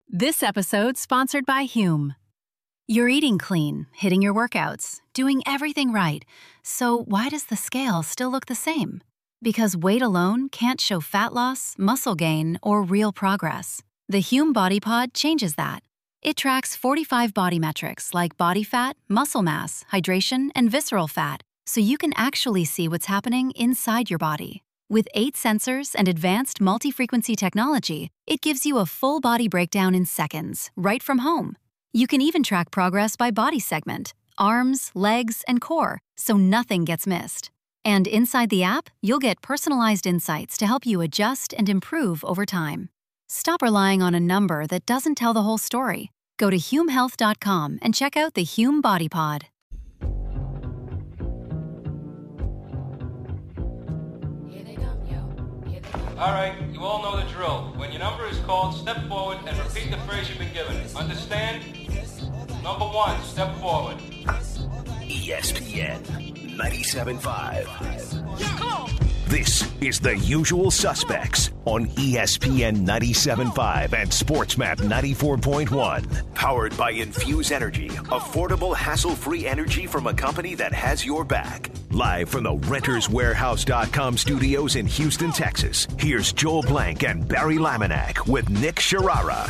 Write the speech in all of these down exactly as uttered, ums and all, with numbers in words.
This episode sponsored by Hume. You're eating clean, hitting your workouts, doing everything right. So why does the scale still look the same? Because weight alone can't show fat loss, muscle gain, or real progress. The Hume Body Pod changes that. It tracks forty-five body metrics like body fat, muscle mass, hydration, and visceral fat, so you can actually see what's happening inside your body. With eight sensors and advanced multi-frequency technology, it gives you a full body breakdown in seconds, right from home. You can even track progress by body segment, arms, legs, and core, so nothing gets missed. And inside the app, you'll get personalized insights to help you adjust and improve over time. Stop relying on a number that doesn't tell the whole story. Go to hume health dot com and check out the Hume Body Pod. All right, you all know the drill. When your number is called, step forward and repeat the phrase you've been given. Understand? Number one, step forward. E S P N ninety-seven point five. This is The Usual Suspects on E S P N ninety-seven point five and SportsMap ninety-four point one. Powered by Infuse Energy, affordable, hassle-free energy from a company that has your back. Live from the Renters Warehouse dot com studios in Houston, Texas, here's Joel Blank and Barry Laminack with Nick Sharara.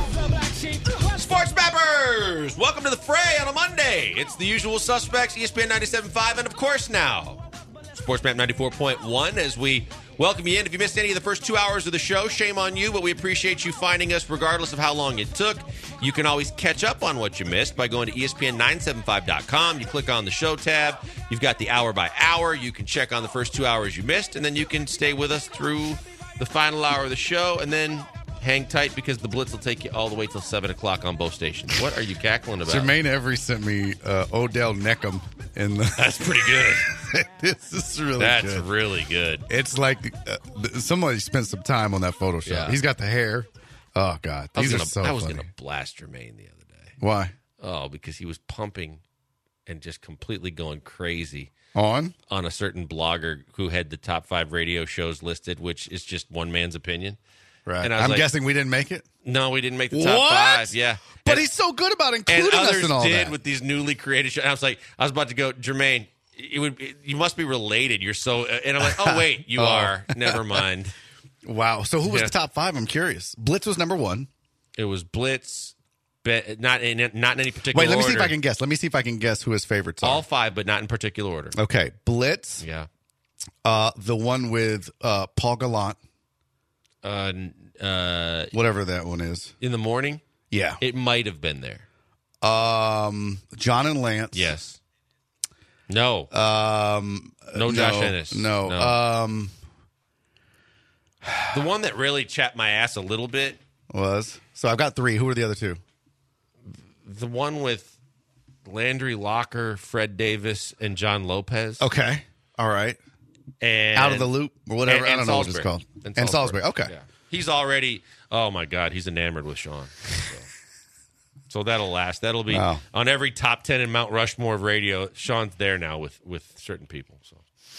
Sports Mappers! Welcome to the fray on a Monday. It's The Usual Suspects, E S P N ninety-seven point five, and of course now, SportsMap ninety-four point one, as we welcome you in. If you missed any of the first two hours of the show, shame on you, but we appreciate you finding us regardless of how long it took. You can always catch up on what you missed by going to E S P N nine seventy-five dot com. You click on the show tab. You've got the hour by hour. You can check on the first two hours you missed, and then you can stay with us through the final hour of the show, and then hang tight because the Blitz will take you all the way till seven o'clock on both stations. What are you cackling about? Jermaine Every sent me uh, Odell Neckham. In the That's pretty good. This is really That's good. That's really good. It's like uh, somebody spent some time on that Photoshop. Yeah. He's got the hair. Oh, God. These I was are gonna, so I was funny. going to blast Jermaine the other day. Why? Oh, because he was pumping and just completely going crazy. On? On a certain blogger who had the top five radio shows listed, which is just one man's opinion. Right. And I was I'm like, guessing we didn't make it? No, we didn't make the top what? five. Yeah. But and, he's so good about including and us others and all did that. with these newly created shows. And I was like, I was about to go, Jermaine, it would it, you must be related. You're so, and I'm like, oh, wait, you oh. are. Never mind. Wow. So who was yeah. the top five? I'm curious. Blitz was number one. It was Blitz, be, not in not in any particular order. Wait, let me order. see if I can guess. Let me see if I can guess who his favorites are. All five, but not in particular order. Okay. Blitz. Yeah. Uh, the one with uh, Paul Gallant. Uh, uh, Whatever that one is. In the morning? Yeah. It might have been there. Um, John and Lance. Yes. No. Um, no Josh no, Ennis. No. no. Um, the one that really chapped my ass a little bit was. So I've got three. Who are the other two? The one with Landry Locker, Fred Davis, and John Lopez. Okay. All right. And Out of the Loop or whatever. And, and I don't know Salisbury. what it's called. And and Salisbury. Salisbury. Okay. Yeah. He's already, oh my God, he's enamored with Sean. So, so that'll last. That'll be wow. on every top ten in Mount Rushmore of radio. Sean's there now with, with certain people. So.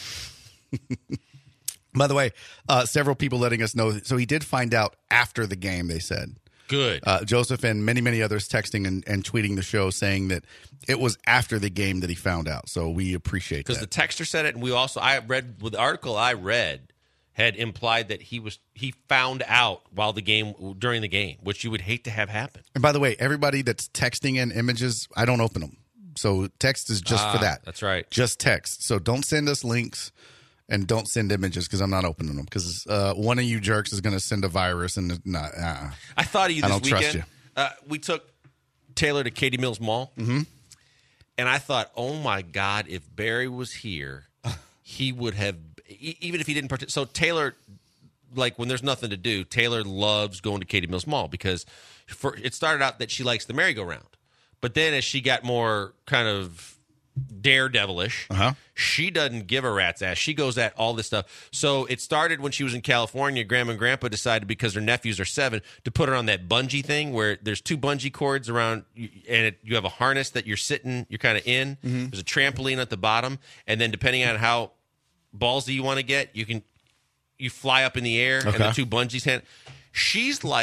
By the way, uh, several people letting us know. So he did find out after the game, they said. Good. Uh, Joseph and many, many others texting and, and tweeting the show saying that it was after the game that he found out. So we appreciate that. Because the texter said it, and we also, I read, with the article I read, had implied that he was he found out while the game, during the game, which you would hate to have happen. And by the way, everybody that's texting in images, I don't open them. So text is just ah, for that. That's right. Just text. So don't send us links. And don't send images because I'm not opening them because uh, one of you jerks is going to send a virus and not. Uh, I thought of you this I don't weekend. trust you. Uh, we took Taylor to Katy Mills Mall, mm-hmm. and I thought, oh my God, if Barry was here, he would have. Even if he didn't participate. So Taylor, like when there's nothing to do, Taylor loves going to Katy Mills Mall because for, it started out that she likes the merry-go-round, but then as she got more kind of daredevilish, uh-huh. she doesn't give a rat's ass. She goes at all this stuff. So it started when she was in California. Grandma and Grandpa decided, because their nephews are seven, to put her on that bungee thing where there's two bungee cords around, and it, you have a harness that you're sitting, you're kind of in. Mm-hmm. There's a trampoline at the bottom, and then depending on how ballsy you want to get, you can you fly up in the air, okay. and the two bungees hand. She's like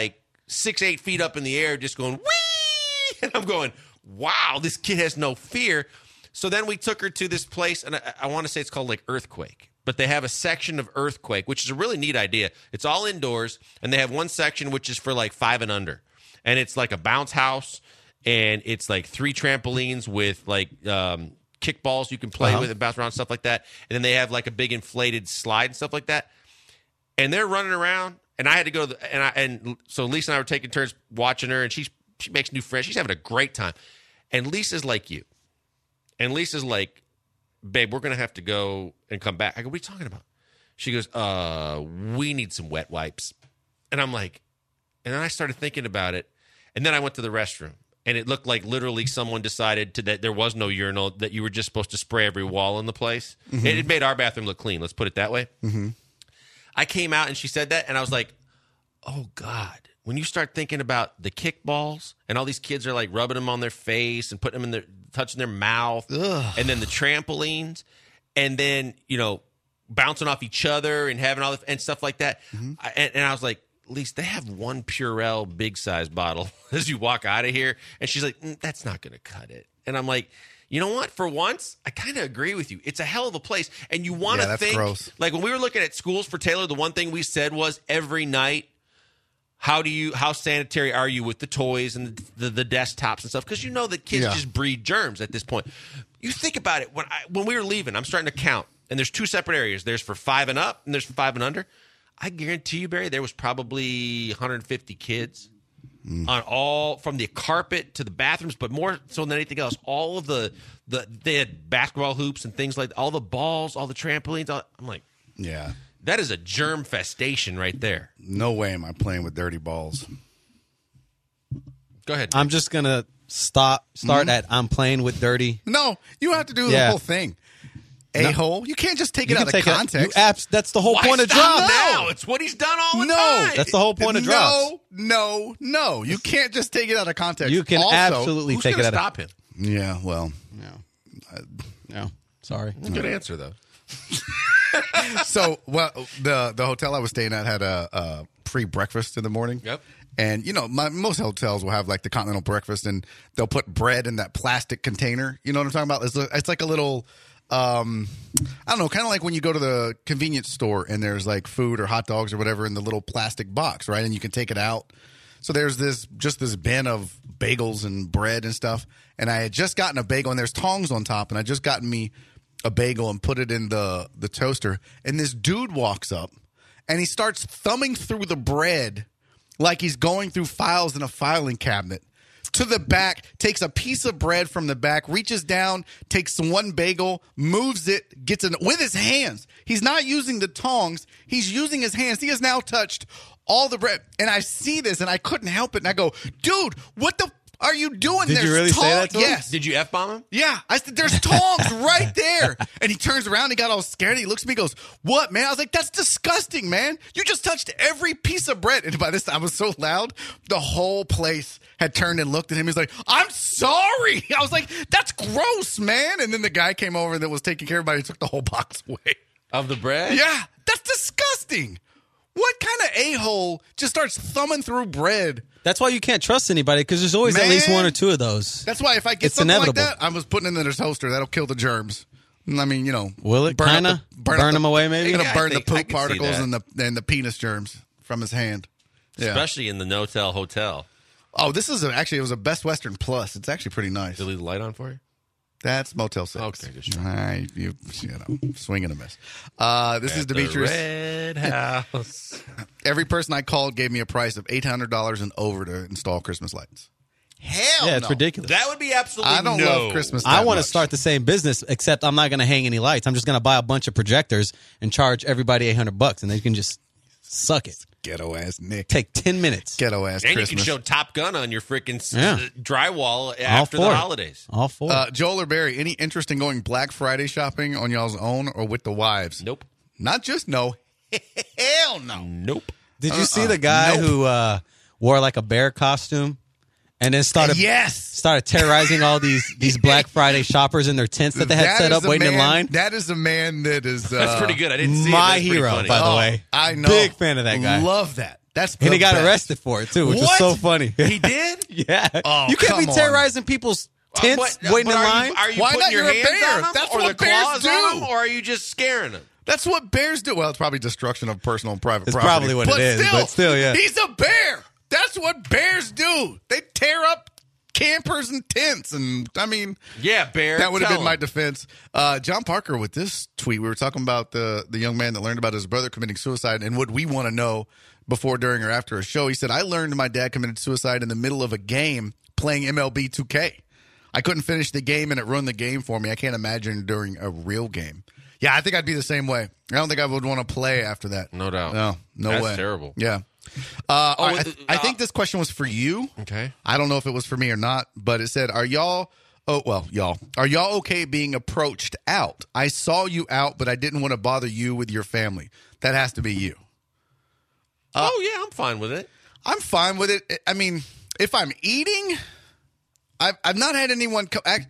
six, eight feet up in the air, just going, whee! And I'm going, wow, this kid has no fear. So then we took her to this place, and I, I want to say it's called like Earthquake. But they have a section of Earthquake, which is a really neat idea. It's all indoors, and they have one section which is for like five and under. And it's like a bounce house, and it's like three trampolines with like um, kickballs you can play uh-huh. with and bounce around, stuff like that. And then they have like a big inflated slide and stuff like that. And they're running around, and I had to go to the, and I and so Lisa and I were taking turns watching her, and she's she makes new friends. She's having a great time. And Lisa's like you. And Lisa's like, babe, we're going to have to go and come back. I go, what are you talking about? She goes, uh, we need some wet wipes. And I'm like, and then I started thinking about it. And then I went to the restroom. And it looked like literally someone decided to, that there was no urinal, that you were just supposed to spray every wall in the place. Mm-hmm. It, it made our bathroom look clean. Let's put it that way. Mm-hmm. I came out and she said that. And I was like, oh, God. When you start thinking about the kickballs and all these kids are like rubbing them on their face and putting them in their, touching their mouth, Ugh. and then the trampolines, and then, you know, bouncing off each other and having all the, and stuff like that. Mm-hmm. I, and, and I was like, at least they have one Purell big size bottle as you walk out of here. And she's like, mm, that's not going to cut it. And I'm like, you know what? For once, I kind of agree with you. It's a hell of a place. And you want to yeah, think, gross. Like when we were looking at schools for Taylor, the one thing we said was every night, How do you? How sanitary are you with the toys and the, the, the desktops and stuff? Because you know that kids yeah. just breed germs at this point. You think about it. When I, when we were leaving, I'm starting to count, and there's two separate areas. There's for five and up, and there's for five and under. I guarantee you, Barry, there was probably one hundred fifty kids mm. on all, from the carpet to the bathrooms, but more so than anything else, all of the the they had basketball hoops and things like all the balls, all the trampolines. All, I'm like, yeah. That is a germ festation right there. No way am I playing with dirty balls. Go ahead. I'm just going to stop. start mm-hmm. at I'm playing with dirty. No, you have to do yeah. the whole thing. A-hole. You can't just take you it out of context. It, abs- that's the whole Why point of stop drops. now? It's what he's done all the no. time. That's the whole point of no, drops. No, no, no. You can't just take it out of context. You can also, absolutely who's take it out stop of him? Yeah, well. No. Uh, no. Sorry. Good answer, though. So, well, the the hotel I was staying at had a, a free breakfast in the morning. Yep. And, you know, my, most hotels will have, like, the continental breakfast, and they'll put bread in that plastic container. You know what I'm talking about? It's, it's like a little, um, I don't know, kind of like when you go to the convenience store and there's, like, food or hot dogs or whatever in the little plastic box, right? And you can take it out. So there's this, just this bin of bagels and bread and stuff. And I had just gotten a bagel, and there's tongs on top, and I just gotten me a bagel and put it in the, the toaster. And this dude walks up, and he starts thumbing through the bread like he's going through files in a filing cabinet. To the back, takes a piece of bread from the back, reaches down, takes one bagel, moves it, gets it with his hands. He's not using the tongs. He's using his hands. He has now touched all the bread. And I see this, and I couldn't help it. And I go, dude, what the f- are you doing? Did There's you really tongs. say that to him? Yes. Did you F-bomb him? Yeah. I said, there's tongs right there. And he turns around, he got all scared. He looks at me and goes, what, man? I was like, that's disgusting, man. You just touched every piece of bread. And by this time, I was so loud, the whole place had turned and looked at him. He's like, I'm sorry. I was like, that's gross, man. And then the guy came over that was taking care of everybody and took the whole box away. Of the bread? Yeah. That's disgusting. What kind of a-hole just starts thumbing through bread? That's why you can't trust anybody, because there's always Man, at least one or two of those. That's why if I get It's something inevitable. like that, I was putting it in the toaster. That'll kill the germs. I mean, you know. Will it? burn up Kind of? the- Burn, up them the- away, maybe? You're going Yeah, to I burn the think- I poop can see particles that. and the and the penis germs from his hand. Yeah. Especially in the no-tell hotel. Oh, this is a, actually, it was a Best Western Plus. It's actually pretty nice. Did they leave the light on for you? That's Motel six. Okay, just trying. I, you, you know, swing and a miss. Uh, this is At the Demetrius. Red House. Every person I called gave me a price of eight hundred dollars and over to install Christmas lights. Hell Yeah, it's no. ridiculous. That would be absolutely I don't no. love Christmas that I want to much. start the same business, except I'm not going to hang any lights. I'm just going to buy a bunch of projectors and charge everybody eight hundred bucks, and they can just suck it. Ghetto ass Nick. Take ten minutes. Ghetto ass And Christmas. you can show Top Gun on your freaking Yeah. drywall All after for the it. holidays. All for Uh, it. Joel or Barry, any interest in going Black Friday shopping on y'all's own or with the wives? Nope. Not just no. Hell no. Nope. Did you see uh-uh. the guy Nope. who uh, wore like a bear costume and then started Yes. started terrorizing all these these Black Friday shoppers in their tents that they had That set is up a waiting in man- line? That is a man that is. Uh, That's pretty good. I didn't see it. My That's pretty hero, funny. by the oh, way. I know. Big fan of that guy. Love that. That's And the he got best. arrested for it, too, which What? was so funny. He did? Yeah. Oh, you can't come be on. terrorizing people's tents But- waiting but in are line. You, are you Why putting not? your You're a hands bear. on them? That's or what the bears claws do. on them? Or are you just scaring them? That's what bears do. Well, it's probably destruction of personal and private It's property. probably what it is, but still, yeah. He's a bear. That's what bears do. They tear up campers and tents. And, I mean, Yeah, bear. that would have tell been my him. defense. Uh, John Parker, with this tweet, we were talking about the, the young man that learned about his brother committing suicide and what we want to know before, during, or after a show. He said, I learned my dad committed suicide in the middle of a game playing M L B two K. I couldn't finish the game, and it ruined the game for me. I can't imagine during a real game. Yeah, I think I'd be the same way. I don't think I would want to play after that. No doubt. No, no That's way. terrible. Yeah. Uh, all right, I, the- I think uh, this question was for you. Okay. I don't know if it was for me or not, but it said, are y'all, oh, well, y'all, are y'all okay being approached out? I saw you out, but I didn't want to bother you with your family. That has to be you. oh, yeah, I'm fine with it. I'm fine with it. I mean, if I'm eating, I've, I've not had anyone co- act,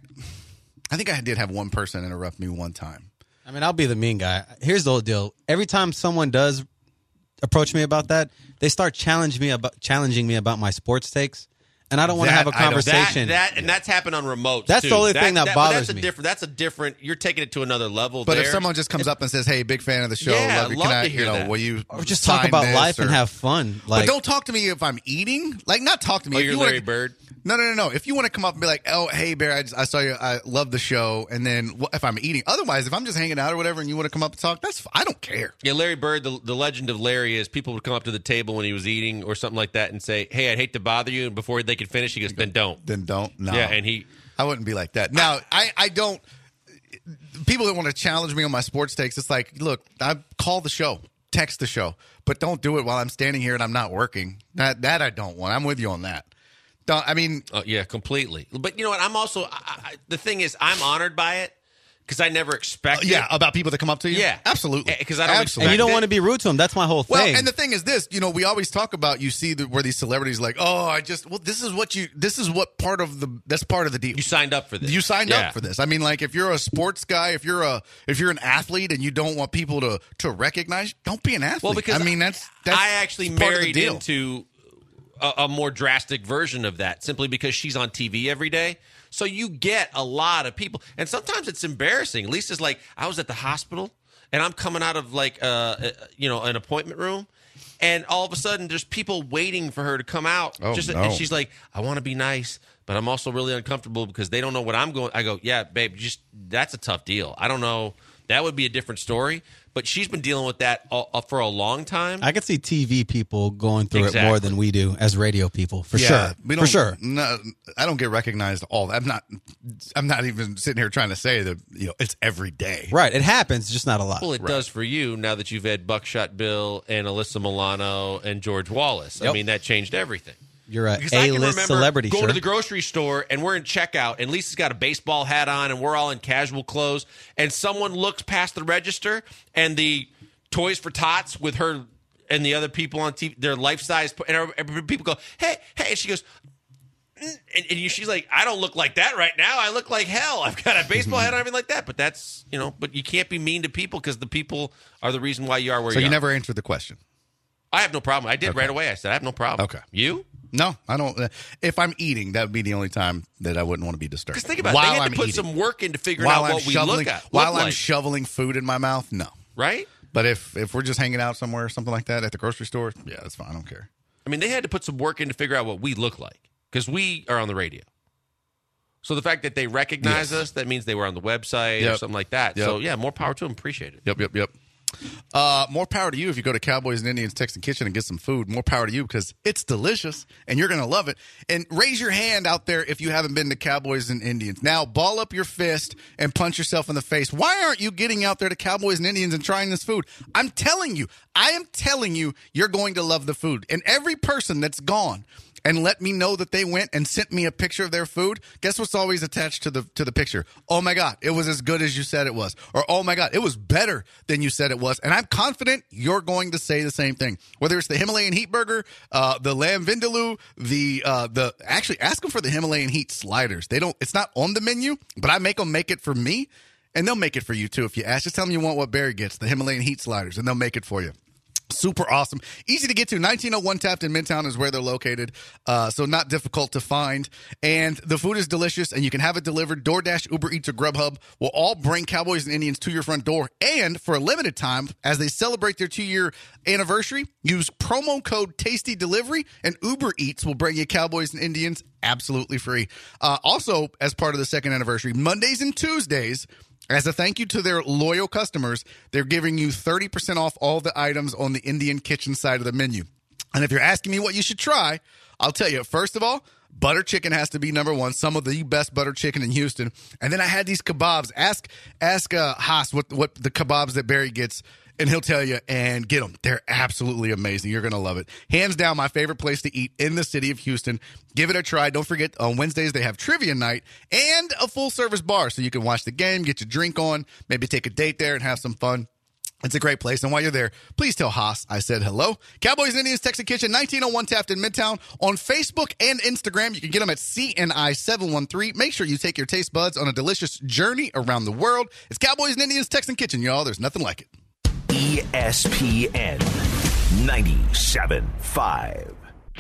I think I did have one person interrupt me one time. I mean, I'll be the mean guy. Here's the whole deal. Every time someone does approach me about that, they start challenging me about challenging me about my sports takes, and I don't want to That have a I don't- conversation. That, that and that's happened on remotes. That's too. the only thing that but bothers that's a me. Different. That's a different. You're taking it to another level. But there. if someone just comes up and says, hey, big fan of the show, Yeah, love you, love can I, to hear you know, that. will you or just talk sign about this, life and or- have fun. Like, but don't talk to me if I'm eating. Like, not talk to me. oh, If you're you wanna- Larry Bird. No, no, no, no. If you want to come up and be like, oh, hey, Bear, I, just, I saw you. I love the show. And then wh- if I'm eating. Otherwise, if I'm just hanging out or whatever and you want to come up and talk, that's f- I don't care. Yeah, Larry Bird. The, the legend of Larry is people would come up to the table when he was eating or something like that and say, "Hey, I'd hate to bother you." And before they could finish, he goes, "Then don't." Then don't. No. Yeah, and he. I wouldn't be like that. Now, I, I don't. People that want to challenge me on my sports takes, it's like, look, I call the show, text the show, but don't do it while I'm standing here and I'm not working. That that I don't want. I'm with you on that. Don't, I mean, Uh, yeah, completely. But you know what? I'm also I, I, the thing is, I'm honored by it because I never expected. yeah, about people that come up to you. Yeah. absolutely. Because I don't Absolutely. and you don't expect want to be rude to them. That's my whole thing. Well, and the thing is this, you know, we always talk about, you see the, where these celebrities like, oh, I just, well, this is what you, this is what part of the, that's part of the deal. You signed up for this. You signed Yeah. up for this. I mean, like, if you're a sports guy, if you're a, if you're an athlete and you don't want people to, to recognize, don't be an athlete. Well, because I mean, that's, that's I actually part of the married deal. into a, a more drastic version of that simply because she's on T V every day. So you get a lot of people, and sometimes it's embarrassing. Lisa's like, I was at the hospital, and I'm coming out of like, uh, uh, you know, an appointment room, and all of a sudden there's people waiting for her to come out. Oh, Just, no. And she's like, I want to be nice, but I'm also really uncomfortable because they don't know what I'm going. I go, yeah, babe, just that's a tough deal. I don't know. That would be a different story. But she's been dealing with that all, uh, for a long time. I could see T V people going through it Exactly. more than we do as radio people, for Yeah, sure. we For don't, sure. No, I don't get recognized all. I'm not, I'm not even sitting here trying to say that, you know, it's every day. Right. It happens, just not a lot. Well, it does for you now that you've had Buckshot Bill and Alyssa Milano and George Wallace. I Yep. mean, that changed everything. You're a Because I can A-list remember celebrity, going sure. to the grocery store and we're in checkout and Lisa's got a baseball hat on and we're all in casual clothes and someone looks past the register and the Toys for Tots with her and the other people on T V, their life size, and every- people go, hey, hey, and she goes, mm, and, and you, she's like, I don't look like that right now. I look like hell. I've got a baseball hat and everything like that. But that's, you know, but you can't be mean to people because the people are the reason why you are where So you you are. never answered the question. I have no problem. I did right away. I said, I have no problem. Okay. You? No, I don't. uh, If I'm eating, that would be the only time that I wouldn't want to be disturbed. Because think about it. while They had I'm to put eating. some work into figuring while out I'm what we shoveling, look at. while look I'm like, shoveling food in my mouth. No, right? but if if we're just hanging out somewhere or something like that at the grocery store, yeah, that's fine. I don't care. I mean, they had to put some work in to figure out what we look like because we are on the radio. So the fact that they recognize Yes. us, that means they were on the website or Yep. something like that. Yep. So, yeah, more power to them. Appreciate it. Yep, yep, yep. Uh, more power to you if you go to Cowboys and Indians Texan Kitchen and get some food. More power to you because it's delicious and you're going to love it. And raise your hand out there if you haven't been to Cowboys and Indians. Now, ball up your fist and punch yourself in the face. Why aren't you getting out there to Cowboys and Indians and trying this food? I'm telling you, I am telling you, you're going to love the food. And every person that's gone and let me know that they went and sent me a picture of their food, guess what's always attached to the to the picture? Oh my God, it was as good as you said it was. Or oh my God, it was better than you said it was. And I'm confident you're going to say the same thing. Whether it's the Himalayan Heat Burger, uh, the lamb vindaloo, the uh, the actually ask them for the Himalayan Heat sliders. They don't. It's not on the menu, but I make them make it for me, and they'll make it for you too if you ask. Just tell them you want what Barry gets, the Himalayan Heat sliders, and they'll make it for you. Super awesome. Easy to get to. nineteen oh one Taft in Midtown is where they're located, uh, so not difficult to find. And the food is delicious, and you can have it delivered. DoorDash, Uber Eats, or Grubhub will all bring Cowboys and Indians to your front door. And for a limited time, as they celebrate their two-year anniversary, use promo code Tasty Delivery, and Uber Eats will bring you Cowboys and Indians absolutely free. Uh, also, as part of the second anniversary, Mondays and Tuesdays, as a thank you to their loyal customers, they're giving you thirty percent off all the items on the Indian kitchen side of the menu. And if you're asking me what you should try, I'll tell you, first of all, butter chicken has to be number one. Some of the best butter chicken in Houston. And then I had these kebabs. Ask ask uh, Haas what, what the kebabs that Barry gets, and he'll tell you, and get them. They're absolutely amazing. You're going to love it. Hands down, my favorite place to eat in the city of Houston. Give it a try. Don't forget, on Wednesdays, they have trivia night and a full-service bar, so you can watch the game, get your drink on, maybe take a date there and have some fun. It's a great place. And while you're there, please tell Haas I said hello. Cowboys and Indians Texas Kitchen, nineteen oh one Taft in Midtown. On Facebook and Instagram, you can get them at C N I seven one three. Make sure you take your taste buds on a delicious journey around the world. It's Cowboys and Indians Texas Kitchen, y'all. There's nothing like it. E S P N ninety-seven point five.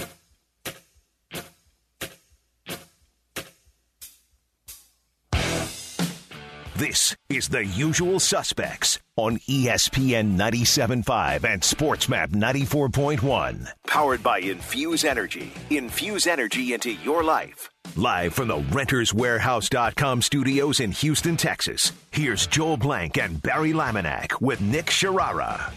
This is The Usual Suspects on E S P N ninety-seven point five and SportsMap ninety-four point one. Powered by Infuse Energy. Infuse energy into your life. Live from the Renters Warehouse dot com studios in Houston, Texas, here's Joel Blank and Barry Laminack with Nick Sharara.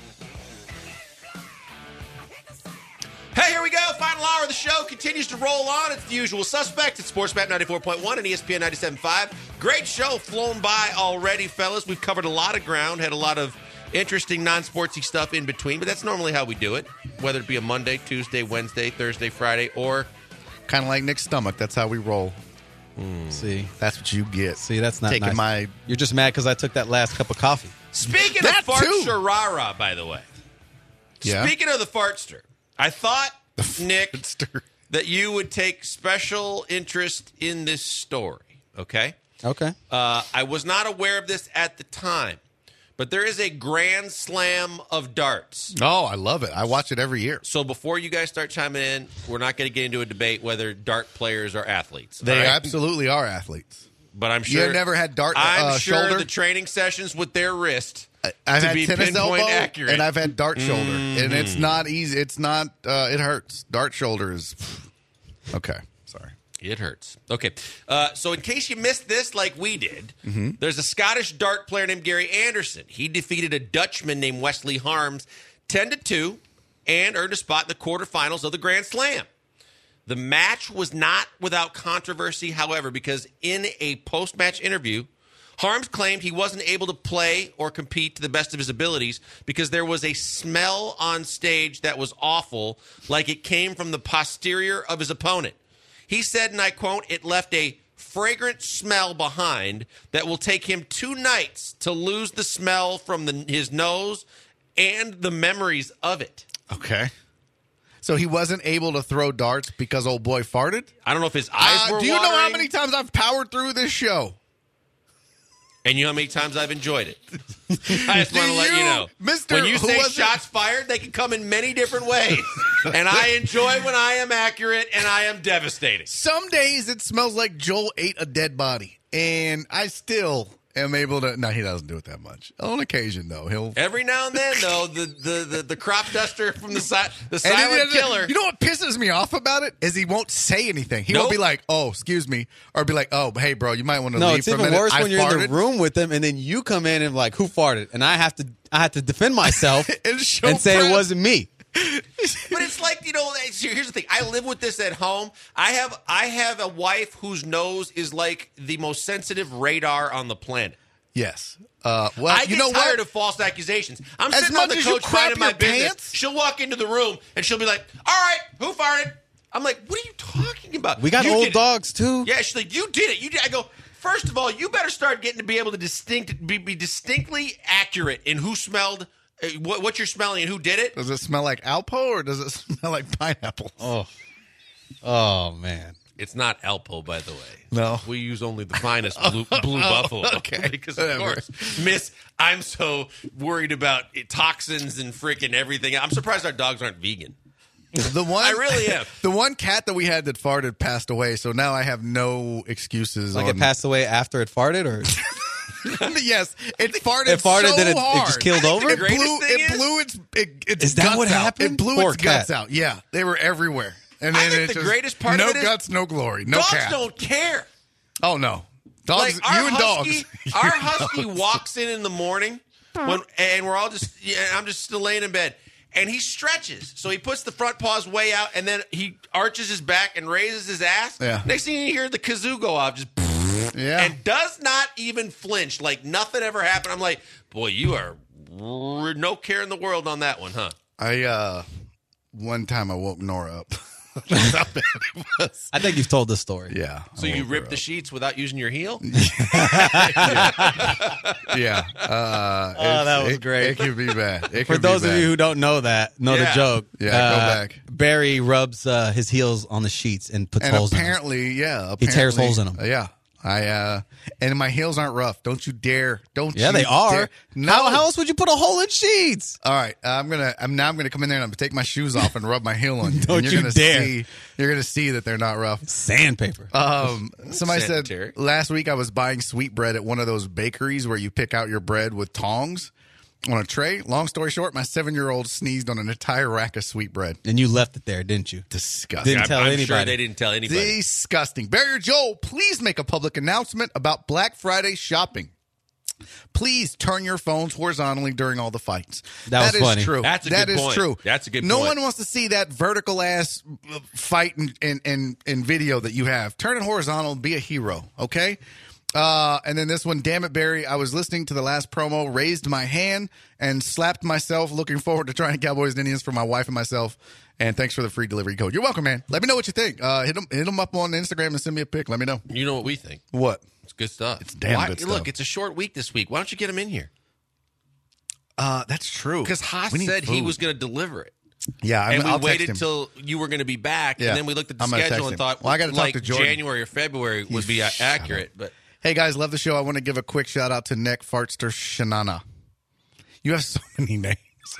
Hey, here we go. Final hour of the show continues to roll on. It's The Usual Suspects. It's SportsMap ninety-four point one and E S P N ninety-seven point five. Great show flown by already, fellas. We've covered a lot of ground, had a lot of interesting non-sportsy stuff in between, but that's normally how we do it, whether it be a Monday, Tuesday, Wednesday, Thursday, Friday, or... Kind of like Nick's stomach. That's how we roll. Mm. See, that's what you get. See, that's not taking nice. my. You're just mad because I took that last cup of coffee. Speaking that of fart too. sharara, by the way. Yeah. Speaking of the fartster, I thought, Nick, fartster. that you would take special interest in this story. Okay. Okay. Uh, I was not aware of this at the time. But there is a grand slam of darts. Oh, I love it. I watch it every year. So before you guys start chiming in, we're not going to get into a debate whether dart players are athletes. They right? absolutely are athletes. But I'm sure you never had dart. I'm uh, sure shoulder. the training sessions with their wrist I've to had be tennis pinpoint elbow, accurate, and I've had dart shoulder, Mm-hmm. and it's not easy. It's not. Uh, it hurts. Dart shoulder is okay. Sorry. It hurts. Okay. Uh, so in case you missed this like we did, mm-hmm. there's a Scottish dart player named Gary Anderson. He defeated a Dutchman named Wesley Harms ten to two and earned a spot in the quarterfinals of the Grand Slam. The match was not without controversy, however, because in a post-match interview, Harms claimed he wasn't able to play or compete to the best of his abilities because there was a smell on stage that was awful, like it came from the posterior of his opponent. He said, and I quote, "It left a fragrant smell behind that will take him two nights to lose the smell from the, his nose and the memories of it." Okay. So he wasn't able to throw darts because old boy farted? I don't know if his eyes uh, were Do you know how watering. many times I've powered through this show? And you know how many times I've enjoyed it. I just Do want to let you you, know. Mister When you who say was it? shots fired, they can come in many different ways. And I enjoy when I am accurate and I am devastating. Some days it smells like Joel ate a dead body, and I still am able to. No, he doesn't do it that much. On occasion, though, he'll. Every now and then, though, the the, the, the crop duster from the, si- the And then silent the- killer. You know what pisses me off about it is he won't say anything. He Nope. won't be like, "Oh, excuse me," or be like, "Oh, hey, bro, you might want to No, leave it's for a even minute." worse I when you're farted. in the room with them, and then you come in and like, who farted? And I have to, I have to defend myself And show and say proof. it wasn't me. But it's like, you know, here's the thing. I live with this at home. I have I have a wife whose nose is like the most sensitive radar on the planet. Yes. Uh, well, I you get know tired what? of false accusations. I'm As sitting on much the as you coach crap minding my your business. pants? She'll walk into the room and she'll be like, "All right, who farted?" I'm like, "What are you talking about? We got You old did it." dogs too. Yeah, she's like, "You did it. You did." I go, first of all, you better start getting to be able to distinct be, be distinctly accurate in who smelled uh, what, what you're smelling and who did it. Does it smell like Alpo or does it smell like pineapple? Oh, oh man. It's not Alpo, by the way. No. We use only the finest blue, blue buffalo. okay. Because, of Whatever. course, Miss, I'm so worried about toxins and freaking everything. I'm surprised our dogs aren't vegan. The one I really am. The one cat that we had that farted passed away, so now I have no excuses. Like on... it passed away after it farted, or yes, it farted. it farted, so then it, it hard. just killed over. It blew. greatest thing It is- blew its. It, its Is that guts what out. happened? It blew Poor its guts cat. out. Yeah, they were everywhere. And I then think it the just, greatest part no of it is guts, no glory, no dogs cat. don't care. Oh no, dogs. Like our you and husky, dogs. our husky walks in in the morning, when, and we're all just. Yeah, I'm just still laying in bed, and he stretches. So he puts the front paws way out, and then he arches his back and raises his ass. Yeah. Next thing you hear, the kazoo go off, just Yeah. and does not even flinch, like nothing ever happened. I'm like, boy, you are r- no care in the world on that one, huh? I uh, one time I woke Nora up. That's how bad it was. I think you've told this story. Yeah. So I you woke her rip the up. sheets without using your heel? Yeah. Uh, Oh, that it's- was it- great. It could be bad. It For could be those of bad. you who don't know that, know Yeah. the joke. Yeah, go uh, back. Barry rubs uh, his heels on the sheets and puts and holes in them. apparently, yeah, He tears apparently- holes in 'em. uh, yeah, I uh, and my heels aren't rough. Don't you dare! Don't Yeah, you they are. dare. No. How, how else would you put a hole in sheets? All right, uh, I'm gonna. I'm now. I'm gonna come in there and I'm gonna take my shoes off and rub my heel on you. Don't and you're you gonna dare. See, you're gonna see that they're not rough. Sandpaper. Um, somebody Sanitary. said last week I was buying sweetbread at one of those bakeries where you pick out your bread with tongs on a tray. Long story short, my seven year old sneezed on an entire rack of sweetbread. and you left it there, didn't you? Disgusting. Didn't I'm, tell I'm anybody. sure they didn't tell anybody. Disgusting. Barry or Joel, please make a public announcement about Black Friday shopping. Please turn your phones horizontally during all the fights. That was is funny. true. That's a That good is point. true. That's a good no point. one wants to see that vertical ass uh, fight in, in, in, in video that you have. Turn it horizontal and be a hero, okay? Uh, and then this one, damn it, Barry. I was listening to the last promo, raised my hand, and slapped myself. Looking forward to trying Cowboys and Indians for my wife and myself. And thanks for the free delivery code. You're welcome, man. Let me know what you think. Uh, hit them, hit them up on Instagram and send me a pic. Let me know. You know what we think. What? It's good stuff. It's damn good Look, stuff. it's a short week this week. Why don't you get him in here? Uh, that's true. Because Haas We need said he food. was going to deliver it. Yeah, I'm, And we I'll text waited him. till you were going to be back, Yeah. and then we looked at the I'm gonna schedule text and him. thought, Well, I gotta talk like to Jordan. January or February would be Shut accurate. But Hey guys, love the show. I want to give a quick shout out to Nick Fartster Shanana. You have so many names.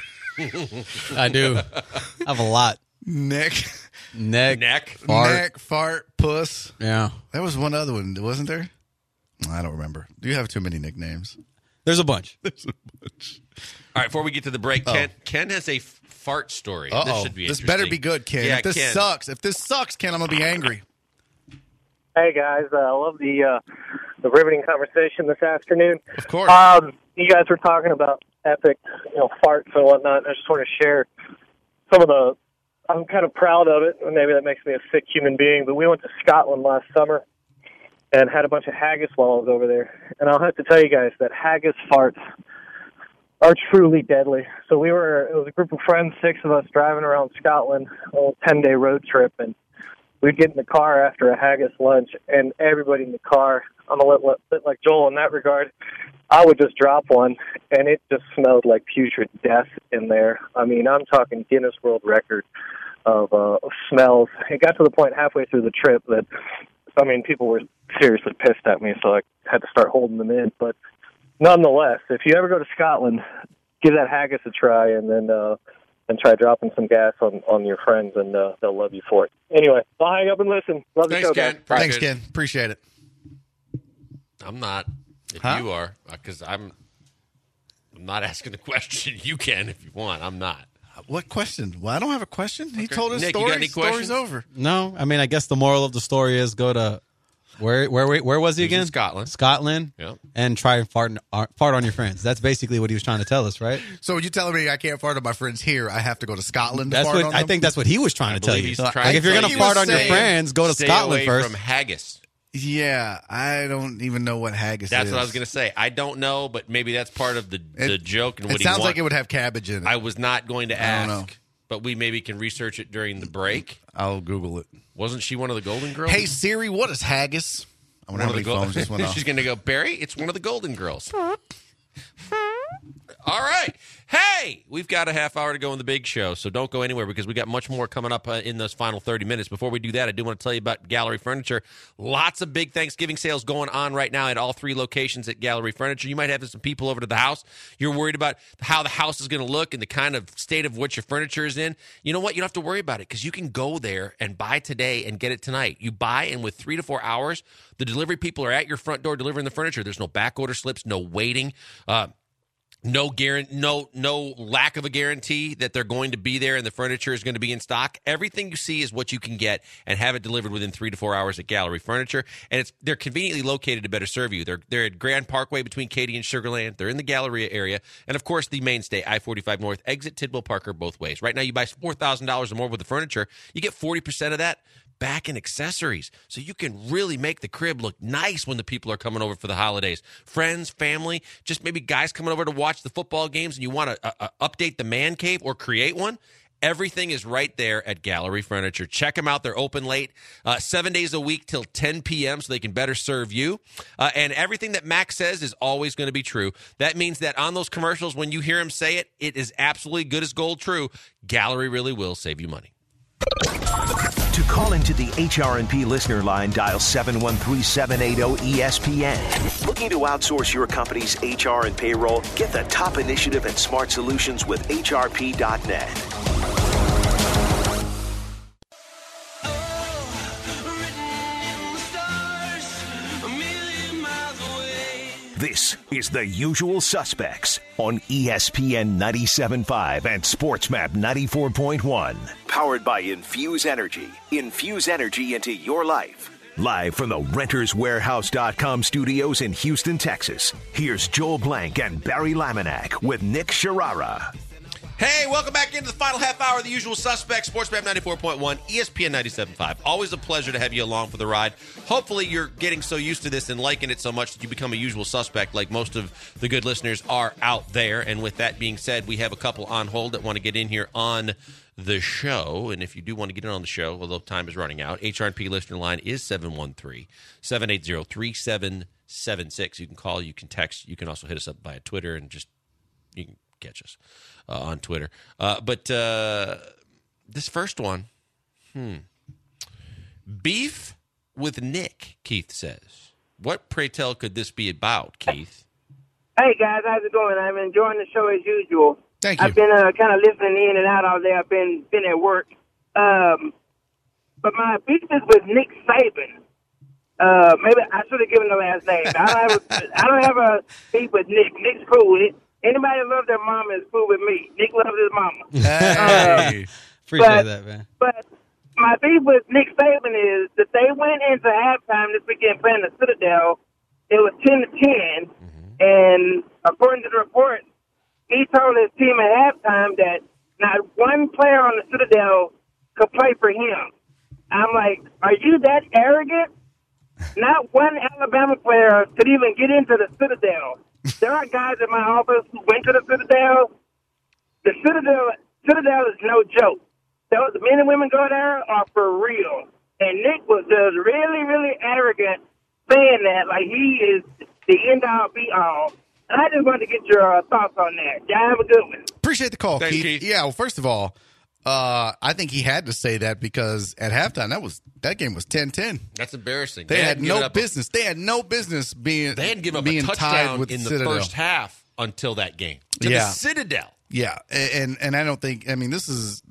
I do. I have a lot. Nick, Neck. neck. Fart. Nick, Fart, Puss. Yeah. There was one other one, wasn't there? I don't remember. You have too many nicknames. There's a bunch. All right, before we get to the break, Ken, Ken has a f- fart story. Uh This oh, should be this interesting. better be good, Ken. Yeah, if this Ken. sucks, if this sucks, Ken, I'm gonna be angry. Hey guys, uh, I love the uh, the riveting conversation this afternoon. Of course. Um, you guys were talking about epic, you know, farts and whatnot. I just want to share some of the. I'm kind of proud of it, and maybe that makes me a sick human being. But we went to Scotland last summer and had a bunch of haggis while I was over there. And I'll have to tell you guys that haggis farts are truly deadly. So we were, it was a group of friends, six of us driving around Scotland, a little ten-day road trip, and we'd get in the car after a haggis lunch, and everybody in the car, I'm a little bit like Joel in that regard, I would just drop one, and it just smelled like putrid death in there. I mean, I'm talking Guinness World Record of, uh, of smells. It got to the point halfway through the trip that, I mean, people were seriously pissed at me, so I had to start holding them in. But nonetheless, if you ever go to Scotland, give that haggis a try, and then uh, and try dropping some gas on, on your friends, and uh, they'll love you for it. Anyway, I'll hang up and listen. Love the Thanks, show, Ken. guys. Appreciate Thanks, it. Ken. Appreciate it. I'm not. If Huh? you are, because I'm, I'm not asking the question. You can if you want. I'm not. What question? Well, I don't have a question. He told his Nick, you story. got any Story's questions? over. No, I mean, I guess the moral of the story is go to where where where, where was he He was in again? Scotland. Scotland. Yep. And try and fart uh, fart on your friends. That's basically what he was trying to tell us, right? So you telling me I can't fart on my friends here? I have to go to Scotland to That's fart what on I them? think. That's what he was trying to tell believe you. he's Like, trying if you're to gonna tell fart you- on your saying, friends, go to Stay Scotland away first. from haggis. Yeah, I don't even know what haggis That's is. what I was going to say. I don't know, but maybe that's part of the, It- the joke and what It he sounds want- like it would have cabbage in it. I was not going to I ask, don't know. but we maybe can research it during the break. I'll Google it. Wasn't she one of the Golden Girls? Hey Siri, what is haggis? I wonder One how of many the Gol- phones just went off. She's going to go, Barry, it's one of the Golden Girls. All All right. Hey, we've got a half hour to go in the big show, so don't go anywhere because we got much more coming up uh, in those final thirty minutes. Before we do that, I do want to tell you about Gallery Furniture. Lots of big Thanksgiving sales going on right now at all three locations at Gallery Furniture. You might have some people over to the house. You're worried about how the house is going to look and the kind of state of what your furniture is in. You know what? You don't have to worry about it because you can go there and buy today and get it tonight. You buy, and with three to four hours, the delivery people are at your front door delivering the furniture. There's no back order slips, no waiting. Uh, No guarantee, no no lack of a guarantee that they're going to be there and the furniture is going to be in stock. Everything you see is what you can get and have it delivered within three to four hours at Gallery Furniture. And it's they're conveniently located to better serve you. They're they're at Grand Parkway between Katy and Sugar Land. They're in the Galleria area, and of course the mainstay I forty-five North, exit Tidwell Parker both ways. Right now, you buy four thousand dollars or more worth of furniture, you get forty percent of that back in accessories, so you can really make the crib look nice when the people are coming over for the holidays. Friends, family, just maybe guys coming over to watch the football games and you want to uh, uh, update the man cave or create one. Everything is right there at Gallery Furniture. Check them out. They're open late, uh, seven days a week till ten p.m. so they can better serve you. Uh, and everything that Max says is always going to be true. That means that on those commercials, when you hear him say it, it is absolutely good as gold true. Gallery really will save you money. To call into the H R and P listener line, dial seven one three, seven eight zero, E S P N. Looking to outsource your company's H R and payroll? Get the top initiative and smart solutions with H R P dot net. This is The Usual Suspects on E S P N ninety-seven point five and SportsMap ninety-four point one. Powered by Infuse Energy. Infuse energy into your life. Live from the Renters Warehouse dot com studios in Houston, Texas, here's Joel Blank and Barry Laminack with Nick Sharara. Hey, welcome back into the final half hour of The Usual Suspects, SportsMap ninety-four point one, E S P N ninety-seven point five. Always a pleasure to have you along for the ride. Hopefully you're getting so used to this and liking it so much that you become a usual suspect like most of the good listeners are out there. And with that being said, we have a couple on hold that want to get in here on the show. And if you do want to get in on the show, although time is running out, H R and P listener line is seven one three, seven eight zero, three seven seven six. You can call, you can text, you can also hit us up via Twitter and just, you can catch us uh, on Twitter. Uh, but uh, this first one, hmm. Beef with Nick, Keith says. What, pray tell, could this be about, Keith? Hey, guys, how's it going? I'm enjoying the show as usual. Thank you. I've been uh, kind of listening in and out all day. I've been been at work. Um, but my beef is with Nick Saban. Uh, maybe I should have given the last name. I don't have a, I don't have a beef with Nick. Nick's cool with it. Anybody that loves their mama is cool with me. Nick loves his mama. Hey. Uh, Appreciate but, that, man. But my beef with Nick Saban is that they went into halftime this weekend playing the Citadel. It was ten to ten, mm-hmm. and according to the report, he told his team at halftime that not one player on the Citadel could play for him. I'm like, are you that arrogant? Not one Alabama player could even get into the Citadel. There are guys in my office who went to the Citadel. The Citadel, Citadel is no joke. Those men and women go there are for real. And Nick was just really, really arrogant saying that, like he is the end-all, be-all. And I just wanted to get your uh, thoughts on that. Y'all have a good one. Appreciate the call, Thanks, Keith. Keith. Yeah, well, first of all, uh, I think he had to say that because at halftime, that was that game was ten ten. That's embarrassing. They, they had, had no up business. A, they had no business being They hadn't given up being a tied touchdown with in the Citadel. first half until that game. To Yeah. the Citadel. Yeah, and and I don't think. I mean, this is.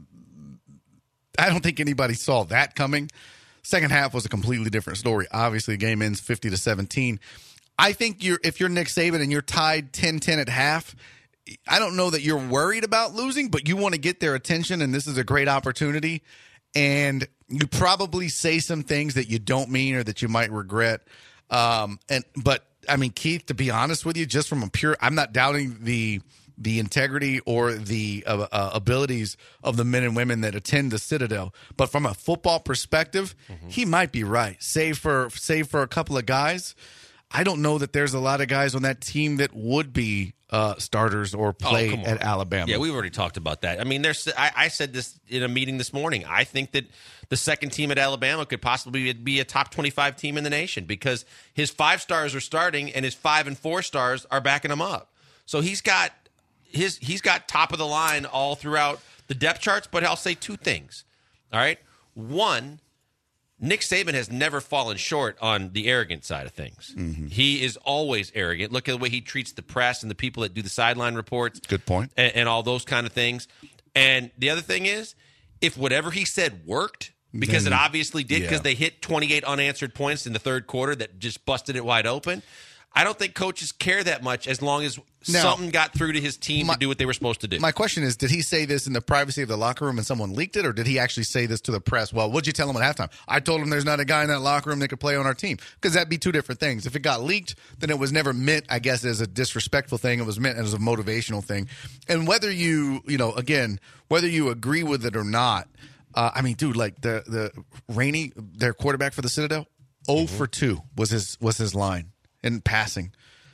I don't think anybody saw that coming. Second half was a completely different story. Obviously, the game ends fifty to seventeen. I think you're if you're Nick Saban and you're tied ten ten at half, I don't know that you're worried about losing, but you want to get their attention, and this is a great opportunity. And you probably say some things that you don't mean or that you might regret. Um, and but I mean, Keith, to be honest with you, just from a pure, I'm not doubting the the integrity or the uh, uh, abilities of the men and women that attend the Citadel, but from a football perspective, mm-hmm. he might be right. Save for save for a couple of guys. I don't know that there's a lot of guys on that team that would be uh, starters or play oh, at Alabama. Yeah, we've already talked about that. I mean, there's. I, I said this in a meeting this morning. I think that the second team at Alabama could possibly be a top twenty-five team in the nation because his five stars are starting and his five and four stars are backing him up. So he's got his he's got top of the line all throughout the depth charts, but I'll say two things. All right. One, Nick Saban has never fallen short on the arrogant side of things. Mm-hmm. He is always arrogant. Look at the way he treats the press and the people that do the sideline reports. Good point. And, and all those kind of things. And the other thing is, if whatever he said worked, because then, it obviously did, because yeah. they hit twenty-eight unanswered points in the third quarter that just busted it wide open, I don't think coaches care that much as long as now, something got through to his team my, to do what they were supposed to do. My question is, did he say this in the privacy of the locker room and someone leaked it, or did he actually say this to the press? Well, what'd you tell him at halftime? I told him there's not a guy in that locker room that could play on our team. Because that'd be two different things. If it got leaked, then it was never meant, I guess, as a disrespectful thing. It was meant as a motivational thing. And whether you, you know, again, whether you agree with it or not, uh, I mean, dude, like the the Rainey, their quarterback for the Citadel, oh mm-hmm. for two was his was his line in passing.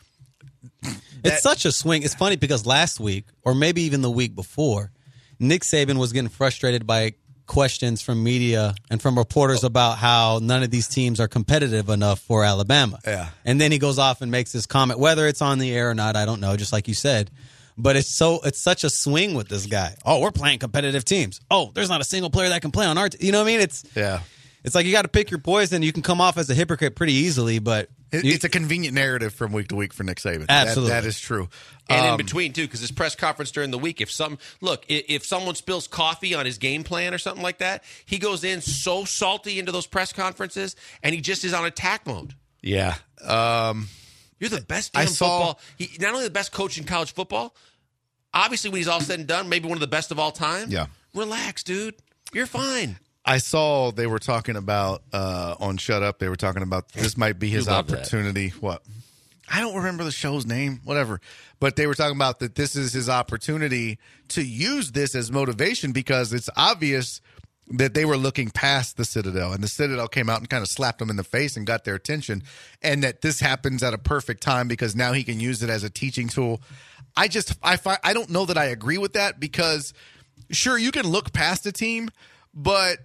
That, it's such a swing. It's funny because last week, or maybe even the week before, Nick Saban was getting frustrated by questions from media and from reporters oh. about how none of these teams are competitive enough for Alabama. Yeah. And then he goes off and makes this comment, whether it's on the air or not, I don't know, just like you said. But it's so it's such a swing with this guy. Oh, we're playing competitive teams. Oh, there's not a single player that can play on our team. You know what I mean? It's yeah. It's like you got to pick your poison. You can come off as a hypocrite pretty easily, but it, you, it's a convenient narrative from week to week for Nick Saban. Absolutely, that, that is true. And um, in between too, because his press conference during the week, if some look, if, if someone spills coffee on his game plan or something like that, he goes in so salty into those press conferences, and he just is on attack mode. Yeah, um, you're the best damn I saw, football. He not only the best coach in college football, obviously when he's all said and done, maybe one of the best of all time. Yeah, relax, dude. You're fine. I saw they were talking about uh, on Shut Up. They were talking about this might be his opportunity. That. What? I don't remember the show's name. Whatever. But they were talking about that this is his opportunity to use this as motivation because it's obvious that they were looking past the Citadel, and the Citadel came out and kind of slapped them in the face and got their attention, and that this happens at a perfect time because now he can use it as a teaching tool. I just I find, I don't know that I agree with that because sure you can look past a team, but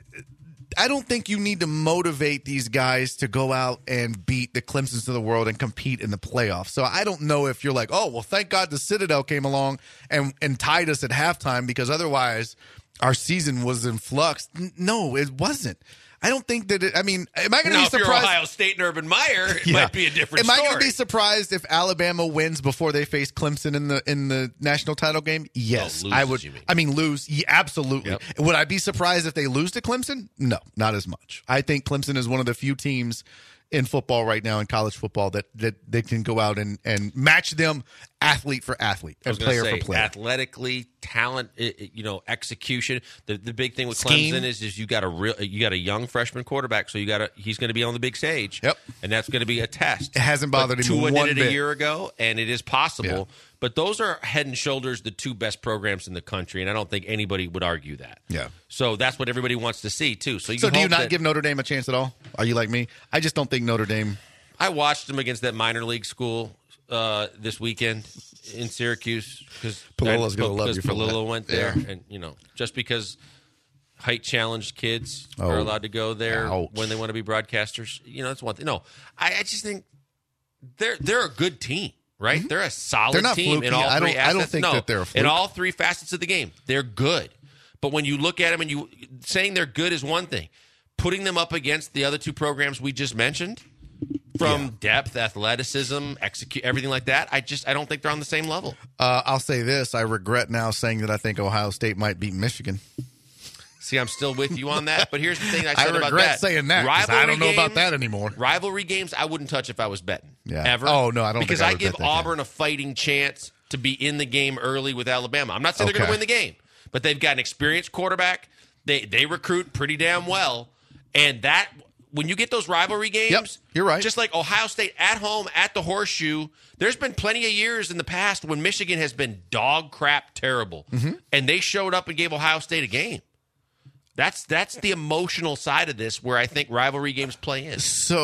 I don't think you need to motivate these guys to go out and beat the Clemsons of the world and compete in the playoffs. So I don't know if you're like, oh, well, thank God the Citadel came along and, and tied us at halftime because otherwise our season was in flux. No, it wasn't. I don't think that it, I mean, am I going to be surprised? If you're Ohio State and Urban Meyer, it yeah. might be a different am story. Am I going to be surprised if Alabama wins before they face Clemson in the in the national title game? Yes. Oh, loses, I would. You mean. I mean, lose. Yeah, absolutely. Yep. Would I be surprised if they lose to Clemson? No, not as much. I think Clemson is one of the few teams in football right now, in college football, that that they can go out and, and match them athlete for athlete and player say, for player. Athletically, talent, you know, execution. The the big thing with Scheme. Clemson is is you got a real you got a young freshman quarterback, so you got a he's going to be on the big stage. Yep, and that's going to be a test. It hasn't bothered but him Tua one did it bit. a year ago, and it is possible. Yeah. But those are head and shoulders the two best programs in the country, and I don't think anybody would argue that. Yeah. So that's what everybody wants to see too. So you so do you not that, give Notre Dame a chance at all? Are you like me? I just don't think Notre Dame. I watched them against that minor league school uh, this weekend in Syracuse because Palilo's going to love you for Palilo that. went there, yeah. and you know, just because height challenged kids oh. are allowed to go there Ouch. when they want to be broadcasters, you know, that's one thing. No, I, I just think they're they're a good team, right? Mm-hmm. They're a solid they're not team fluky. in all I three don't, aspects. I don't think no, that they're a fluke. in all three facets of the game. They're good, but when you look at them and you saying they're good is one thing. Putting them up against the other two programs we just mentioned. From yeah. depth, athleticism, execute, everything like that, I just I don't think they're on the same level. Uh, I'll say this: I regret now saying that I think Ohio State might beat Michigan. See, I'm still with you on that, but here's the thing I said I about that. I regret saying that. I don't know games, about that anymore. Rivalry games, I wouldn't touch if I was betting. Yeah. Ever. Oh no, I don't. Because think I, I would give bet that Auburn game. a fighting chance to be in the game early with Alabama. I'm not saying okay. they're going to win the game, but they've got an experienced quarterback. They they recruit pretty damn well, and that. When you get those rivalry games, yep, you're right. Just like Ohio State at home at the Horseshoe, there's been plenty of years in the past when Michigan has been dog crap terrible, mm-hmm. and they showed up and gave Ohio State a game. That's that's the emotional side of this where I think rivalry games play in.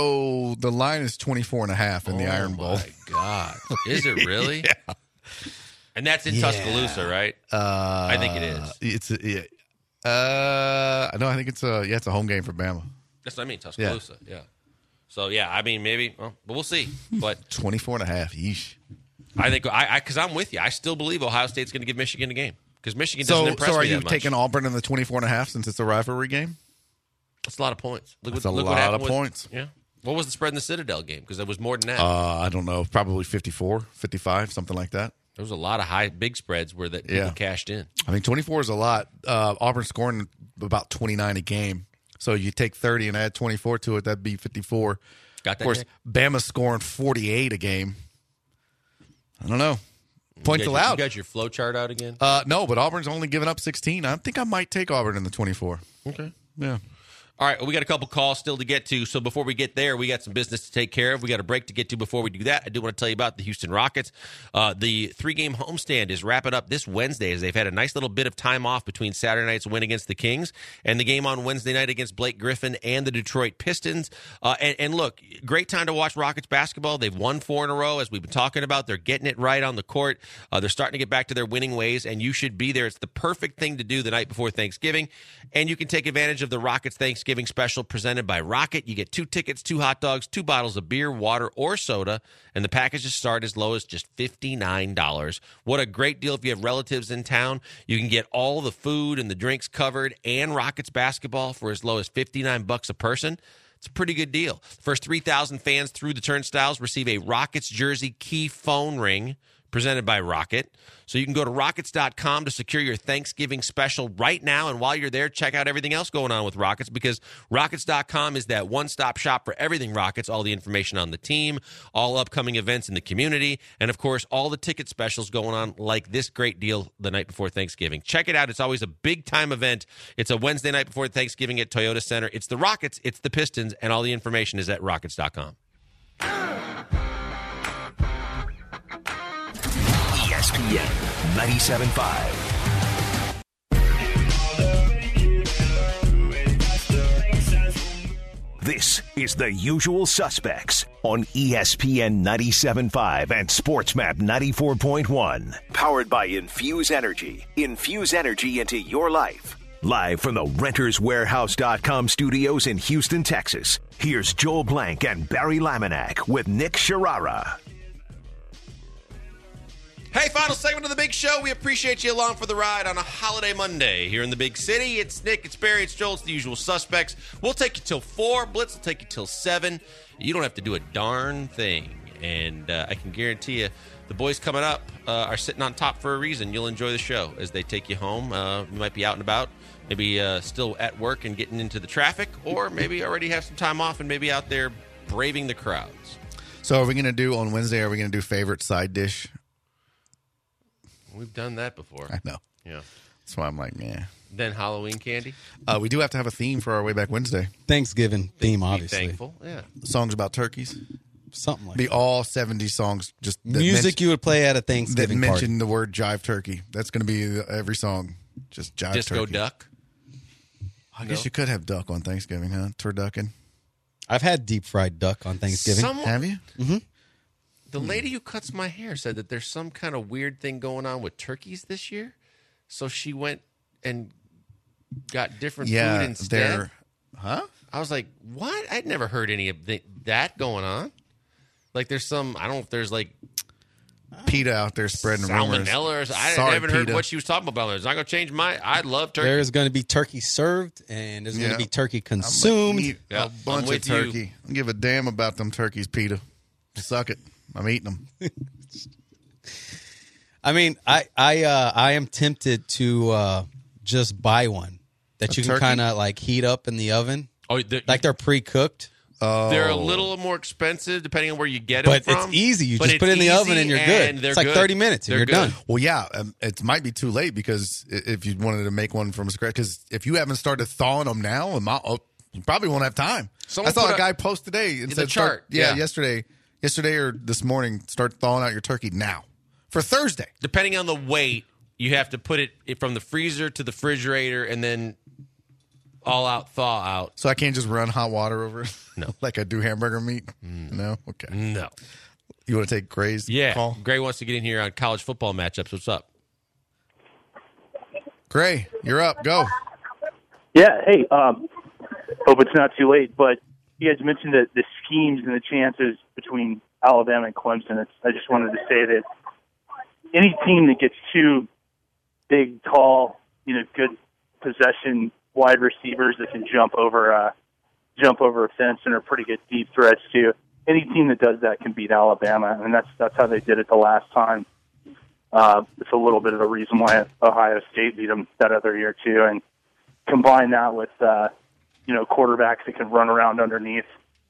So the line is twenty-four and a half in oh the Iron Bowl. My God. Is it really? Yeah. And that's in yeah. Tuscaloosa, right? Uh, I think it is. It's a, yeah. Uh, no, I think it's a yeah, it's a home game for Bama. That's what I mean, Tuscaloosa. Yeah. yeah. So yeah, I mean maybe, well, but we'll see. But twenty-four and a half. Yeesh. I think I because I'm with you. I still believe Ohio State's going to give Michigan a game because Michigan So, doesn't impress so are me you that much. taking Auburn in the twenty-four and a half since it's a rivalry game? That's a lot of points. Look, That's what, a look what lot happened of with- points. Yeah. What was the spread in the Citadel game? Because there was more than that. Uh, I don't know. Probably fifty-four, fifty-five, something like that. there was a lot of high, big spreads where that people Yeah. cashed in. I mean, twenty-four is a lot. Uh, Auburn scoring about twenty-nine a game. So you take thirty and add twenty-four to it, that'd be fifty-four. Got that, Of course, Nick? Bama's scoring forty-eight a game. I don't know. Points you got, allowed. You got your flow chart out again? Uh, no, but Auburn's only giving up sixteen. I think I might take Auburn in the twenty-four. Okay. Yeah. All right, well, we got a couple calls still to get to. So before we get there, we got some business to take care of. We got a break to get to before we do that. I do want to tell you about the Houston Rockets. Uh, the three-game homestand is wrapping up this Wednesday as they've had a nice little bit of time off between Saturday night's win against the Kings and the game on Wednesday night against Blake Griffin and the Detroit Pistons. Uh, and, and look, great time to watch Rockets basketball. They've won four in a row, as we've been talking about. They're getting it right on the court. Uh, they're starting to get back to their winning ways, and you should be there. It's the perfect thing to do the night before Thanksgiving. And you can take advantage of the Rockets Thanksgiving special presented by Rocket. You get two tickets, two hot dogs, two bottles of beer, water, or soda, and the packages start as low as just fifty-nine dollars. What a great deal if you have relatives in town. You can get all the food and the drinks covered and Rockets basketball for as low as fifty-nine bucks a person. It's a pretty good deal. The first three thousand fans through the turnstiles receive a Rockets jersey key phone ring presented by Rocket. So you can go to rockets dot com to secure your Thanksgiving special right now. And while you're there, check out everything else going on with Rockets, because rockets dot com is that one-stop shop for everything Rockets, all the information on the team, all upcoming events in the community, and, of course, all the ticket specials going on like this great deal the night before Thanksgiving. Check it out. It's always a big-time event. It's a Wednesday night before Thanksgiving at Toyota Center. It's the Rockets, it's the Pistons, and all the information is at rockets dot com. E S P N ninety-seven point five. This is The Usual Suspects on E S P N ninety-seven point five and SportsMap ninety-four point one. Powered by Infuse Energy. Infuse energy into your life. Live from the Renters Warehouse dot com studios in Houston, Texas. Here's Joel Blank and Barry Laminack with Nick Sharara. Hey, final segment of the big show. We appreciate you along for the ride on a holiday Monday here in the big city. It's Nick, it's Barry, it's Joel, it's the Usual Suspects. We'll take you till four. Blitz will take you till seven. You don't have to do a darn thing. And uh, I can guarantee you the boys coming up uh, are sitting on top for a reason. You'll enjoy the show as they take you home. Uh, you might be out and about, maybe uh, still at work and getting into the traffic, or maybe already have some time off and maybe out there braving the crowds. So are we going to do on Wednesday, are we going to do favorite side dish? We've done that before. I know. Yeah. That's why I'm like, yeah. Then Halloween candy. Uh, we do have to have a theme for our Way Back Wednesday. Thanksgiving theme, Be obviously. thankful. Yeah. Songs about turkeys. Something like Be that. all seventies songs. Just that Music mention- you would play at a that Thanksgiving mention party. the word jive turkey. That's going to be every song. Just jive Disco turkey. duck. I guess you could have duck on Thanksgiving, huh? Turducken. I've had deep fried duck on Thanksgiving. Someone- Have you? The lady who cuts my hair said that there's some kind of weird thing going on with turkeys this year. So she went and got different Yeah, food instead. they're. Huh? I was like, what? I'd never heard any of th- that going on. Like there's some, I don't know if there's like PETA out there spreading rumors. salmonella or something. I Sorry, haven't heard PETA. what she was talking about. It's not going to change my, I love turkey. There's going to be turkey served, and there's going Yeah. to be turkey I'm consumed. gonna eat Yeah, a I'm bunch of with you. turkey. I don't give a damn about them turkeys, PETA. Suck it. I'm eating them. I mean, I I uh, I am tempted to uh, just buy one that A you can turkey? kind of like heat up in the oven, oh, they're, like they're pre-cooked. Oh, they're a little more expensive depending on where you get them But from. it's easy. You But just it's put it in the easy oven and you're good. they're It's like good. thirty minutes and They're you're good. done. Well, yeah, um, it might be too late because i- if you wanted to make one from scratch, because if you haven't started thawing them now, and my, oh, you probably won't have time. Someone I saw put a a- guy post today and the said, chart, start- yeah, yeah. yesterday, yesterday or this morning, start thawing out your turkey now for Thursday. Depending on the weight, you have to put it from the freezer to the refrigerator and then all out thaw out. So I can't just run hot water over it, No. like I do hamburger meat. No, okay. No. You want to take Gray's Yeah. call? Gray wants to get in here on college football matchups. What's up? Gray, you're up. Go. Yeah, hey, um, hope it's not too late, but you guys mentioned the, the schemes and the chances between Alabama and Clemson. It's, I just wanted to say that any team that gets two big, tall, you know, good possession wide receivers that can jump over uh, jump over a fence and are pretty good deep threats too. Any team that does that can beat Alabama, and that's that's how they did it the last time. Uh, it's a little bit of the reason why Ohio State beat them that other year too. And combine that with uh, you know quarterbacks that can run around underneath.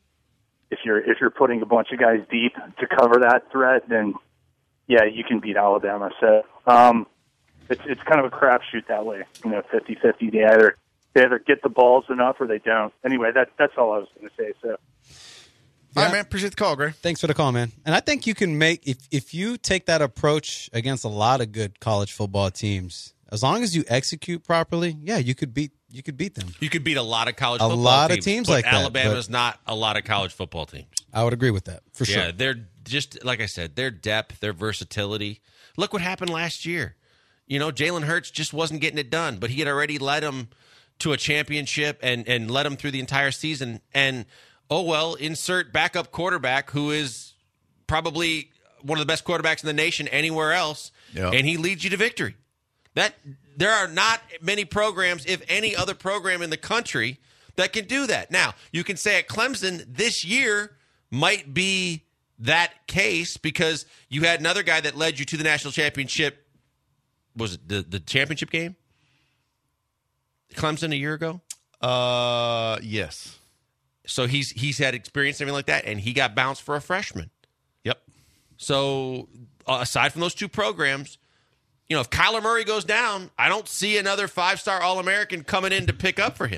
If you're if you're putting a bunch of guys deep to cover that threat, then yeah, you can beat Alabama. So um, it's it's kind of a crapshoot that way. You know, fifty-fifty. They either they either get the balls enough or they don't. Anyway, that that's all I was going to say. So. Yeah. All right, man. Appreciate the call, Gray. Thanks for the call, man. And I think you can make if if you take that approach against a lot of good college football teams, as long as you execute properly, yeah, you could beat you could beat them. You could beat a lot of college a football lot teams, of teams but like Alabama's that, not a lot of college football teams. I would agree with that for sure. Yeah, they're just like I said, their depth, their versatility. Look what happened last year. You know, Jalen Hurts just wasn't getting it done, but he had already led them to a championship and and led them through the entire season. And oh, well, insert backup quarterback who is probably one of the best quarterbacks in the nation anywhere else, yep. and he leads you to victory. That there are not many programs, if any other program in the country, that can do that. Now, you can say at Clemson this year might be that case because you had another guy that led you to the national championship. Was it the, the championship game? Clemson a year ago? Uh, yes. So he's he's had experience, something like that, and he got bounced for a freshman. Yep. So uh, aside from those two programs, you know, if Kyler Murray goes down, I don't see another five-star All-American coming in to pick up for him.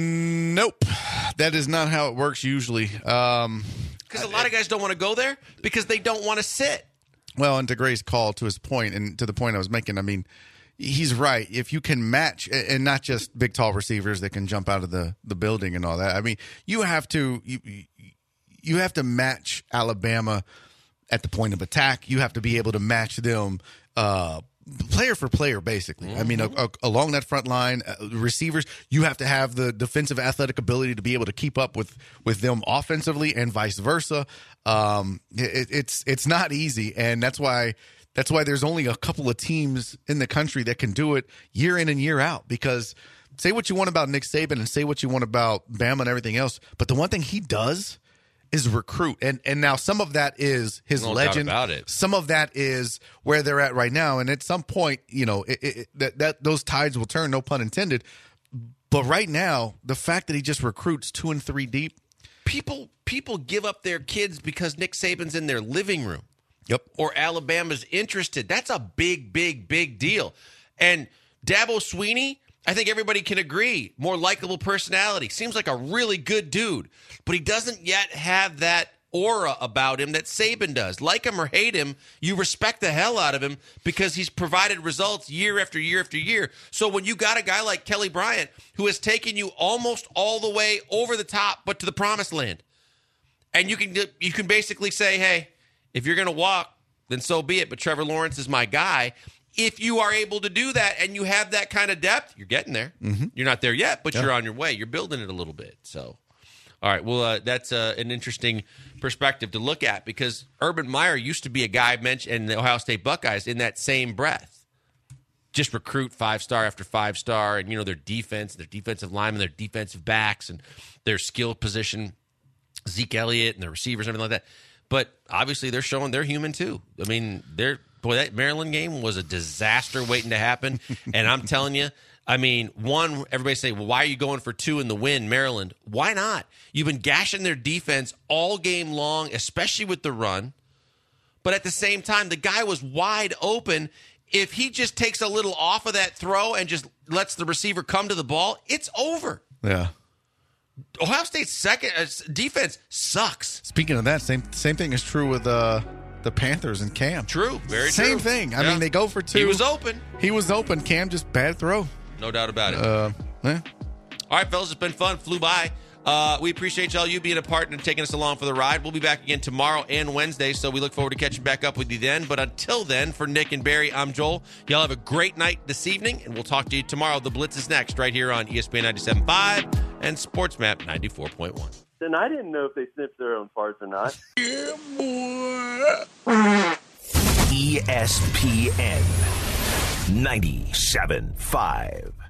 Nope. That is not how it works usually. Um, because a lot of guys don't want to go there because they don't want to sit. Well, and to Gray's call, to his point, and to the point I was making, I mean, he's right. If you can match, and not just big, tall receivers that can jump out of the, the building and all that. I mean, you have to you, you have to match Alabama at the point of attack. You have to be able to match them uh, player for player, basically. Mm-hmm. I mean, a, a, along that front line, uh, receivers, you have to have the defensive athletic ability to be able to keep up with, with them offensively and vice versa. Um, it, it's it's not easy, and that's why that's why there's only a couple of teams in the country that can do it year in and year out. Because say what you want about Nick Saban and say what you want about Bama and everything else, but the one thing he does is recruit. And and now some of that is his no legend. Doubt about it. Some of that is where they're at right now. And at some point, you know, it, it, that, that those tides will turn, no pun intended. But right now, the fact that he just recruits two and three deep. People people give up their kids because Nick Saban's in their living room. Yep. Or Alabama's interested. That's a big, big, big deal. And Dabo Swinney, I think everybody can agree, more likable personality. Seems like a really good dude. But he doesn't yet have that aura about him that Saban does. Like him or hate him, you respect the hell out of him because he's provided results year after year after year. So when you got a guy like Kelly Bryant who has taken you almost all the way over the top but to the promised land, and you can you can basically say, hey, if you're going to walk, then so be it, but Trevor Lawrence is my guy. If you are able to do that and you have that kind of depth, you're getting there. Mm-hmm. You're not there yet, but yeah. you're on your way. You're building it a little bit. So, all right, well, uh, that's uh, an interesting perspective to look at because Urban Meyer used to be a guy mentioned in the Ohio State Buckeyes in that same breath. Just recruit five-star after five-star and, you know, their defense, their defensive linemen, their defensive backs, and their skill position, Zeke Elliott and their receivers and everything like that. But obviously they're showing they're human too. I mean, they're boy, that Maryland game was a disaster waiting to happen. And I'm telling you, I mean, one, everybody say, well, why are you going for two in the win, Maryland? Why not? You've been gashing their defense all game long, especially with the run. But at the same time, the guy was wide open. If he just takes a little off of that throw and just lets the receiver come to the ball, it's over. Yeah. Ohio State's second uh, defense sucks. Speaking of that, same same thing is true with uh, the Panthers and Cam. True, very same true. Same thing. I yeah. mean, they go for two. He was open. He was open. Cam just bad throw. No doubt about it. Uh, yeah. All right, fellas, it's been fun. Flew by. Uh, we appreciate y'all you being a part and taking us along for the ride. We'll be back again tomorrow and Wednesday, so we look forward to catching back up with you then. But until then, for Nick and Barry, I'm Joel. Y'all have a great night this evening, and we'll talk to you tomorrow. The Blitz is next right here on E S P N ninety-seven point five and SportsMap ninety-four point one. Then I didn't know if they sniffed their own farts or not. Yeah, boy. E S P N ninety-seven point five.